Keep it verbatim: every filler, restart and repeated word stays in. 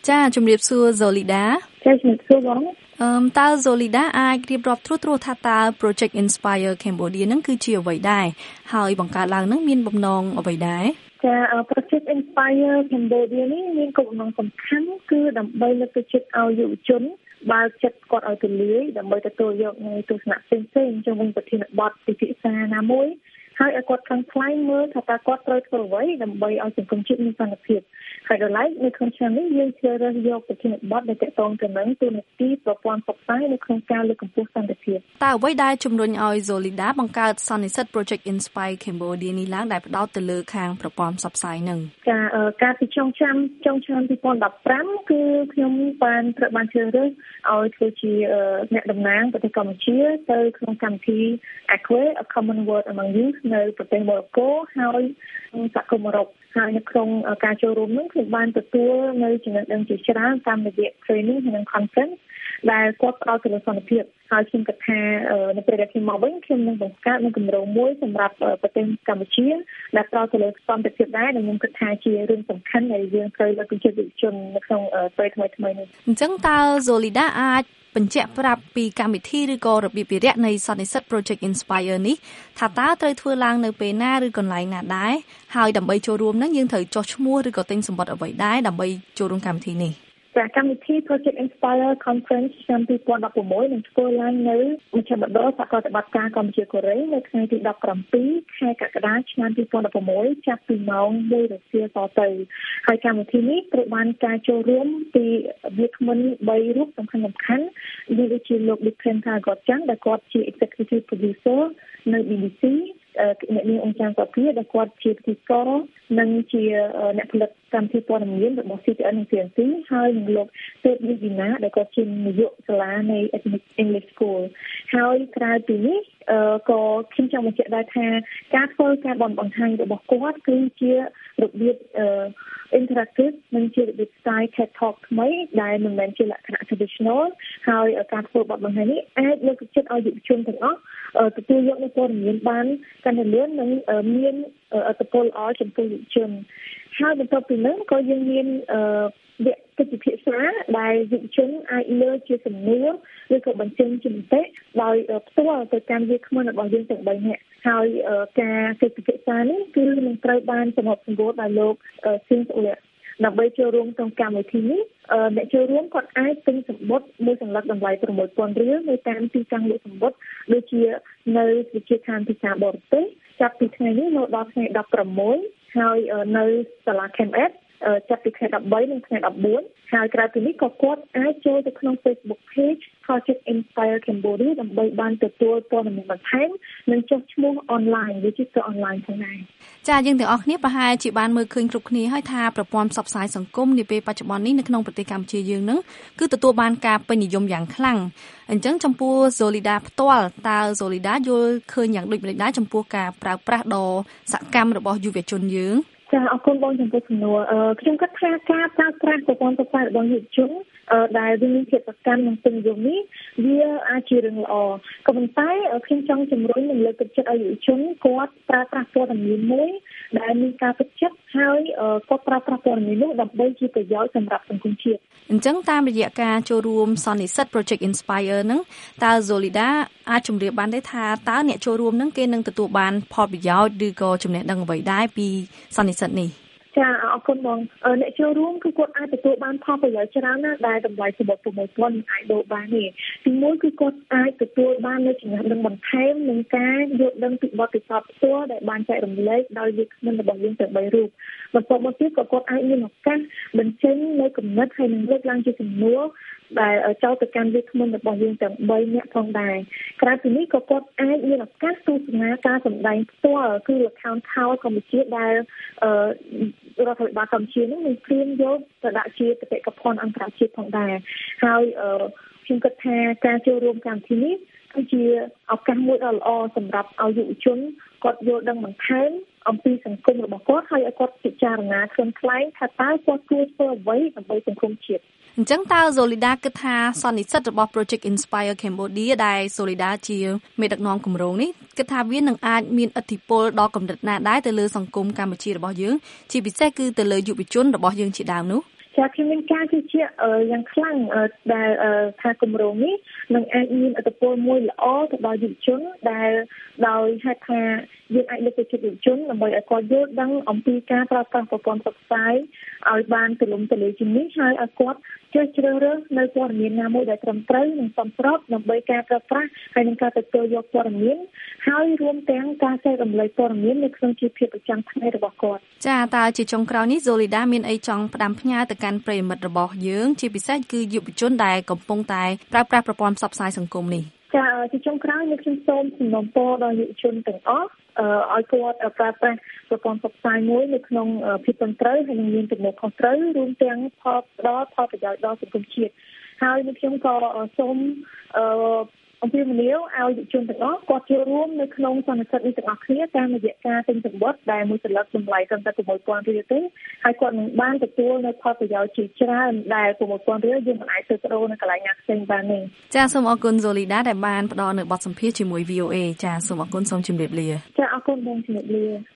ចាជំរាបសួរ Zolida ចាជំរាបសួរបងអឺតើ Zolida អាចរៀបរាប់ត្រួសត្រាសថាតើ Project Inspire Cambodia នឹងគឺជាអ្វីដែរហើយបង្កើតឡើងនឹងមានបំណងអ្វីដែរចា Project Inspire Cambodia នេះមានគោលបំណងសំខាន់គឺដើម្បីលើកទឹកចិត្តឲ្យយុវជនបើកចិត្តគាត់ឲ្យទូលាយដើម្បីទទួលយកនូវទស្សនៈផ្សេងៗជុំវិញប្រធានបទពិភាក្សាណាមួយហើយឲ្យគាត់ខាងផ្លាយមើលថាតើគាត់ត្រូវធ្វើអ្វីដើម្បីឲ្យសង្គមជាតិមានសន្តិភាពហើយដល់ឡែកនៅក្នុងឆ្នាំនេះយើងជ្រើសរើសយកប្រធានបទដែលទាក់ទងទៅនឹងទូនាទីប្រព័ន្ធផ្សព្វផ្សាយនៅក្នុងការលើកកម្ពស់សន្តិភាពតើអ្វីដែលជំរុញឲ្យ Zolida បង្កើតសន្និសីទ Project Inspire Cambodia នេះឡើងដែលផ្ដោតទៅលើខាងប្រព័ន្ធផ្សព្វផ្សាយនឹងចាការពីចុងឆ្នាំចុងឆ្នាំពីរពាន់ដប់ប្រាំគឺខ្ញុំបានត្រូវបានជ្រើសរើសឲ្យធ្វើជាអ្នកតំណាងប្រទេសកម្ពុជាទៅក្នុងកម្មវិធី A Q A A Common Word Among Youth នៅប្រទេសម៉ូរ៉ូកូហើយសហគមន៍អឺរ៉ុបហើយនៅក្នុងការចូលរួមនោះខ្ញុំបានទទួលនៅចំណេះដឹងជាច្រើនតាមរយៈ training និង conference ដែលគាត់ផ្ដល់ទៅលើសន្តិភាពហើយខ្ញុំគិតថានៅពេលដែលខ្ញុំមកវិញខ្ញុំនឹងបង្កើតនូវគម្រោងមួយសម្រាប់ប្រទេសកម្ពុជាដែលផ្ដល់ទៅលើសន្តិភាពដែរដែលខ្ញុំគិតថាជារឿងសំខាន់ដែលយើងត្រូវលើកទឹកចិត្តយុវជននៅក្នុងពេលថ្មីៗនេះអញ្ចឹងតើ Zolida អាចបញ្ជាក់ប្រាប់ពីកម្មវិធីឬក៏របៀបវិរៈនៃសន្និសីទ Project Inspire នេះថាតើត្រូវធ្វើឡើងនៅពេលណាឬកន្លែងណាដែរហើយដើម្បីចូលរួមនឹងយើងត្រូវចុះឈ្មោះឬក៏ទិញសម្បត្តិអ្វីដែរដើម្បីចូលរួមកម្មវិធីនេះចាកម្មវិធី Project Inspire Conference ឆ្នាំពីរពាន់ដប់ប្រាំមួយនឹងធ្វើឡើងនៅមជ្ឈមណ្ឌលសហប្រតិបត្តិការកម្ពុជាកូរ៉េនៅថ្ងៃទីដប់ប្រាំពីរខែកក្កដាឆ្នាំពីរពាន់ដប់ប្រាំមួយចាប់ពីម៉ោងមួយរសៀលតទៅហើយកម្មវិធីនេះត្រូវបានការចូលរួមពីវាគ្មិនបីរូបសំខាន់សំខាន់ដូចជាលោក Diphen Thagochang ដែលគាត់ជា Executive Producer នៅ B B Cអ្នកនាងអង្គការសុភាដែលគាត់ជាពិធីករនិងជាអ្នកផលិតកម្មវិធីព័ត៌មានរបស់ C T N និង C N C ហើយនឹងលោកទេពយីវីណាដែលគាត់ជានាយកសាលានៃ English School ហើយក្រៅពីនេះក៏ខ្ញុំចង់បញ្ជាក់ដែរថាការធ្វើការបនបង្ហាញរបស់គាត់គឺជារបៀប interactive និងជារបៀប style TED Talk ថ្មីដែលមិនមែនជាលក្ខណៈ traditional ហើយការធ្វើបទបង្ហាញនេះអាចលើកទឹកចិត្តឲ្យយុវជនទាំងអស់ទទួលយកនូវព័ត៌មានបានកាន់តែលឿននិងមានអត្ថប្រយោជន៍ល្អចំពោះយុវជនហើយបន្ទាប់ពីនោះក៏យើងមានវគ្គពិភាក្សាដែលយុវជនអាចលើកជាសំណួរឬក៏បញ្ចេញជាមតិដោយផ្ទាល់ទៅកាន់វាគ្មិនរបស់យើងទាំងបីនាក់ហើយការកិច្ចពិភាក្សានេះគឺនឹងត្រូវបានសម្របសម្រួលដោយលោកស៊ីនសូលៈដើម្បីចូលរួមក្នុងកម្មវិធីនេះអ្នកចូលរួមគាត់អាចទិញសម្បត្តិមួយសន្លឹកតម្លៃប្រាំមួយពាន់រៀលនៅតាមទីតាំងលក់សម្បត្តិដូចជានៅវិទ្យាឋានភាសាបរទេសចាប់ពីថ្ងៃនេះដល់ថ្ងៃដប់ប្រាំមួយហើយនៅសាលា Camp F ចាប់ពីថ្ងៃដប់បីនិងថ្ងៃដប់បួនហើយក្រៅពីនេះក៏គាត់អាចចូលទៅក្នុង Facebook Page Project Inspire Cambodia ដើម្បីបានទទួលព័ត៌មានបន្ថែមនិងចុះឈ្មោះ online វាជាទៅ online ផងដែរចាយើងទាំងអស់គ្នាប្រហែលជាបានមើលឃើញគ្រប់គ្នាហើយថាប្រព័ន្ធផ្សព្វផ្សាយសង្គមនាពេលបច្ចុប្បន្ននេះនៅក្នុងប្រទេសកម្ពុជាយើងនឹងគឺទទួលបានការពេញនិយមយ៉ាងខ្លាំងអញ្ចឹងចំពោះ Zolida ផ្ទាល់តើ Zolida យល់ឃើញយ៉ាងដូចម្តេចដែរចំពោះការប្រើប្រាស់ដ៏សកម្មរបស់យុវជនយើងចាអរគុណបងចំពោះសំណួរខ្ញុំគិតថាការប្រើប្រាស់ប្រព័ន្ធផ្សព្វផ្សាយរបស់យុវជនដែលមានភាពសកម្មនិងពេញនិយមនេះវាអាចជារឿងល្អក៏ប៉ុន្តែខ្ញុំចង់ជំរុញនិងលើកទឹកចិត្តឲ្យយុវជនគាត់ប្រើប្រាស់ព័ត៌មានមួយដែលមានការពិតចិត្តហើយគាត់ប្រើប្រាស់ព័ត៌មាននោះដើម្បីជាប្រយោជន៍សម្រាប់សង្គមជាតិអញ្ចឹងតាមរយៈការចូលរួមសន្និសីទ Project Inspire ហ្នឹងតើ Zolida អាចជម្រាបបានទេថាតើអ្នកចូលរួមហ្នឹងគេនឹងទទួលបានផលប្រយោជន៍ឬក៏ចំណេះដឹងអ្វីដែរពីសន្និសីទនេះចាអរគុណបងអ្នកចូលរួមគឺគាត់អាចទទួលបានផលប្រយោជន៍ច្រើនណាស់ដែលតម្លៃសម្បត្តិប្រមូលផលអាចដូរបានទេទីមួយគឺគាត់អាចទទួលបាននូវចំណេះដឹងបន្ថែមនិងការយល់ដឹងពីបទពិសោធន៍ផ្ទាល់ដែលបានចែករំលែកដោយវាគ្មិនរបស់យើងទាំងបីរូបបន្ទាប់មកទៀតក៏គាត់អាចមានឱកាសបញ្ចេញនូវគំនិតហើយនឹងលើកឡើងជាសំណួរដែលចូលទៅកាន់វាគ្មិនរបស់យើងទាំងបីនាក់ផងដែរក្រៅពីនេះក៏គាត់អាចមានឱកាសទស្សនាការសម្ដែងផ្ទាល់គឺ account house កម្ពុជាដែលរដ្ឋាភិបាលកម្ពុជានឹងមានព្រៀងយកទៅដាក់ជាបេតិកភណ្ឌអន្តរជាតិផងដែរហើយខ្ញុំគិតថាការចូលរួមកម្មវិធីនេះគឺជាឱកាសមួយដ៏ល្អសម្រាប់ឲ្យយុវជនគាត់យល់ដឹងបន្ថែមអំពីសង្គមរបស់គាត់ហើយឲ្យគាត់ពិចារណាខ្លួនខ្លាំងថាតើគាត់គួរធ្វើអ្វីដើម្បីសង្គមជាតិអញ្ចឹងតើ Zolida គិតថាសន្និសីទរបស់ Project Inspire Cambodia ដែល Zolida ជាមេដឹកនាំគម្រោងនេះគិតថាវានឹងអាចមានឥទ្ធិពលដល់កម្រិតណាដែរទៅលើសង្គមកម្ពុជារបស់យើងជាពិសេសគឺទៅលើយុវជនរបស់យើងជាដើមនោះចាខ្ញុំមានការជឿជាក់យ៉ាងខ្លាំងដែលថាគម្រោងនេះនឹងអាចមានឥទ្ធិពលមួយល្អទៅដល់យុវជនដែលដោយហេតុថាយើងអាចលើកទឹកចិត្តយុវជនដើម្បីឲ្យគាត់យល់ដឹងអំពីការប្រើប្រាស់ប្រព័ន្ធផ្សព្វផ្សាយឲ្យបានទូលំទូលាយជាងនេះហើយឲ្យគាត់ចេះជ្រើសរើសនៅព័ត៌មានណាមួយដែលត្រឹមត្រូវនិងសមស្របដើម្បីការប្រើប្រាស់ហើយនឹងការទទួលយកព័ត៌មានហើយរួមទាំងការចែករំលែកព័ត៌មាននៅក្នុងជីវភាពប្រចាំថ្ងៃរបស់គាត់ចាតើជាចុងក្រោយនេះ Zolida មានអីចង់ផ្ដាំផ្ញើទៅកាន់ប្រិយមិត្តរបស់យើងជាពិសេសគឺយុវជនដែលកំពុងតែប្រើប្រាស់ប្រព័ន្ធផ្សព្វផ្សាយសង្គមនេះចាជាចុងក្រោយនេះខ្ញុំសូមសំណូមពរដល់យុវជនទាំងអស់ឲ្យគាត់ប្រើប្រាស់ប្រព័ន្ធផ្សព្វផ្សាយមួយនៅក្នុងភាពត្រឹមត្រូវហើយនឹងមានទំនួលខុសត្រូវរួមទាំងផលផ្ដល់ផលប្រយោជន៍ដល់សង្គមជាតិហើយនេះខ្ញុំក៏សូមអឺអំពីមនាវឲ្យយុវជនទាំងអស់គាត់ចូលរួមនៅក្នុងសន្និសីទនេះទាំងអស់គ្នាតាមរយៈការទិញសំបុត្រដែលមួយសន្លឹកតម្លៃត្រឹមតែ៦ពាន់រៀលទេហើយគាត់នឹងបានទទួលនៅផលប្រយោជន៍ជាច្រើនដែល៦ពាន់រៀលយើងមិនអាចទៅប្ដូរនៅកន្លែងណាផ្សេងបានទេចាសូមអរគុណ Zolida ដែលបានផ្ដល់នៅបទសម្ភាសន៍ជាមួយ វី អូ អេ ចាសូមអរគុណសូមជម្រាបលាចាអរគុណបងជម្រាបលា